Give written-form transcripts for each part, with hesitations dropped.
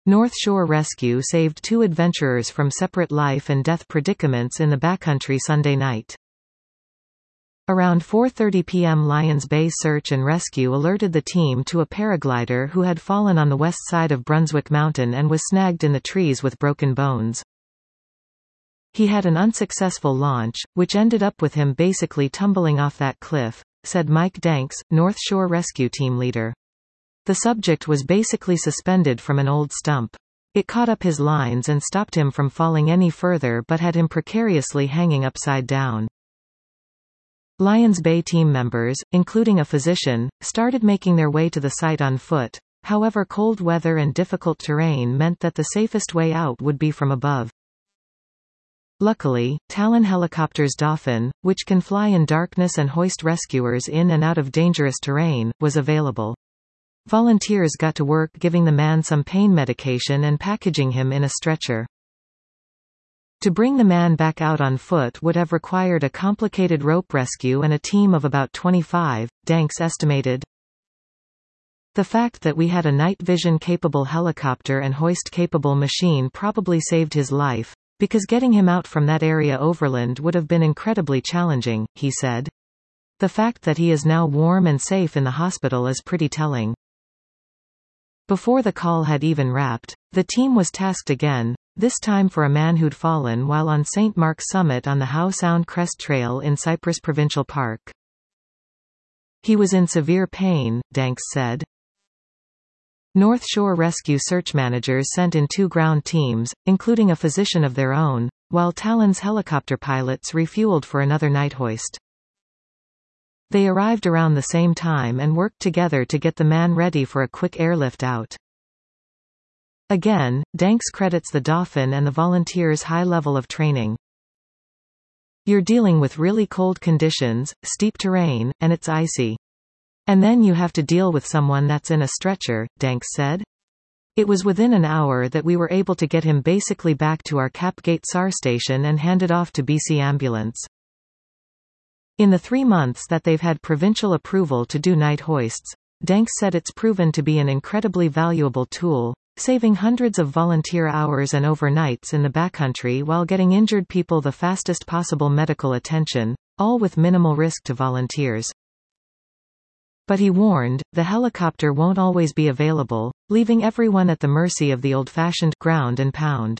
North Shore Rescue saved 2 adventurers from separate life and death predicaments in the backcountry Sunday night. Around 4:30 p.m. Lions Bay Search and Rescue alerted the team to a paraglider who had fallen on the west side of Brunswick Mountain and was snagged in the trees with broken bones. He had an unsuccessful launch, which ended up with him basically tumbling off that cliff, said Mike Danks, North Shore Rescue team leader. The subject was basically suspended from an old stump. It caught up his lines and stopped him from falling any further but had him precariously hanging upside down. Lions Bay team members, including a physician, started making their way to the site on foot. However, cold weather and difficult terrain meant that the safest way out would be from above. Luckily, Talon Helicopter's Dauphin, which can fly in darkness and hoist rescuers in and out of dangerous terrain, was available. Volunteers got to work giving the man some pain medication and packaging him in a stretcher. To bring the man back out on foot would have required a complicated rope rescue and a team of about 25, Danks estimated. The fact that we had a night vision capable helicopter and hoist capable machine probably saved his life, because getting him out from that area overland would have been incredibly challenging, he said. The fact that he is now warm and safe in the hospital is pretty telling. Before the call had even wrapped, the team was tasked again, this time for a man who'd fallen while on St. Mark's summit on the Howe Sound Crest Trail in Cypress Provincial Park. He was in severe pain, Danks said. North Shore Rescue search managers sent in 2 ground teams, including a physician of their own, while Talon's helicopter pilots refueled for another night hoist. They arrived around the same time and worked together to get the man ready for a quick airlift out. Again, Danks credits the Dauphin and the volunteers' high level of training. You're dealing with really cold conditions, steep terrain, and it's icy. And then you have to deal with someone that's in a stretcher, Danks said. It was within an hour that we were able to get him basically back to our Capgate SAR station and handed off to BC Ambulance. In the 3 months that they've had provincial approval to do night hoists, Danks said it's proven to be an incredibly valuable tool, saving hundreds of volunteer hours and overnights in the backcountry while getting injured people the fastest possible medical attention, all with minimal risk to volunteers. But he warned, the helicopter won't always be available, leaving everyone at the mercy of the old-fashioned ground and pound.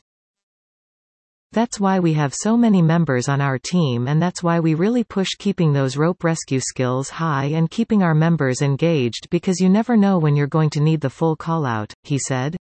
That's why we have so many members on our team, and that's why we really push keeping those rope rescue skills high and keeping our members engaged, because you never know when you're going to need the full call-out, he said.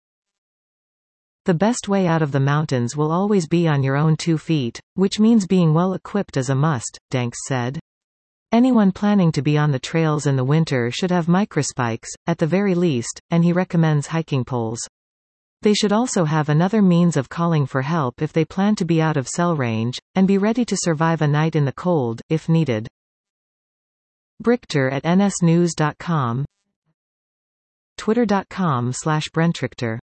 The best way out of the mountains will always be on your own 2 feet, which means being well equipped is a must, Danks said. Anyone planning to be on the trails in the winter should have microspikes, at the very least, and he recommends hiking poles. They should also have another means of calling for help if they plan to be out of cell range, and be ready to survive a night in the cold, if needed. Brichter at nsnews.com, twitter.com/Brentrichter